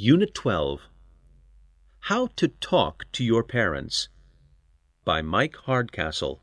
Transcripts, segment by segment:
Unit 12. How to Talk to Your Parents by Mike Hardcastle.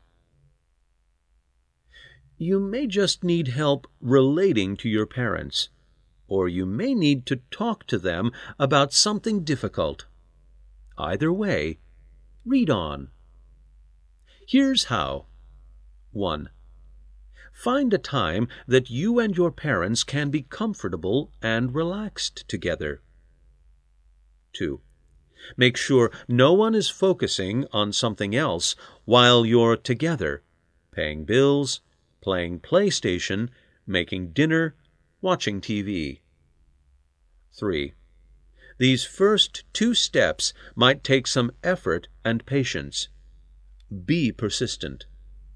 You may just need help relating to your parents, or you may need to talk to them about something difficult. Either way, read on. Here's how. 1. Find a time that you and your parents can be comfortable and relaxed together. 2. Make sure no one is focusing on something else while you're together, paying bills, playing PlayStation, making dinner, watching TV. 3. These first 2 steps might take some effort and patience. Be persistent.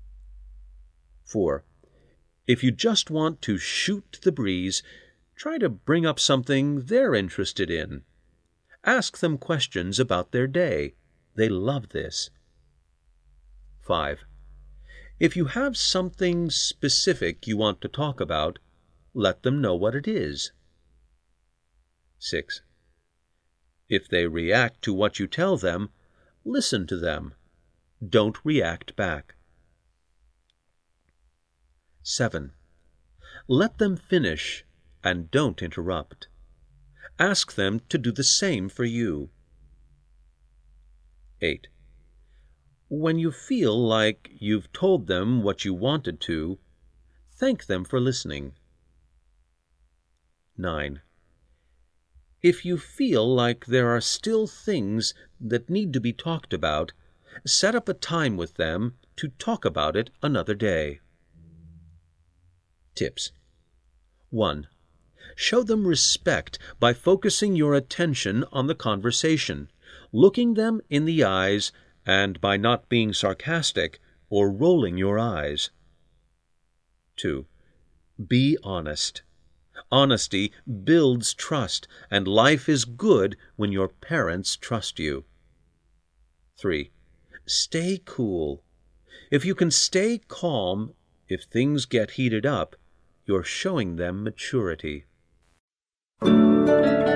4. If you just want to shoot the breeze, try to bring up something they're interested in. Ask them questions about their day. They love this. 5. If you have something specific you want to talk about, let them know what it is. 6. If they react to what you tell them, listen to them. Don't react back. 7. Let them finish and don't interrupt. Ask them to do the same for you. 8. When you feel like you've told them what you wanted to, thank them for listening. 9. If you feel like there are still things that need to be talked about, set up a time with them to talk about it another day. Tips. 1. Show them respect by focusing your attention on the conversation, looking them in the eyes, and by not being sarcastic or rolling your eyes. 2. Be honest. Honesty builds trust, and life is good when your parents trust you. 3. Stay cool. If you can stay calm, if things get heated up, you're showing them maturity.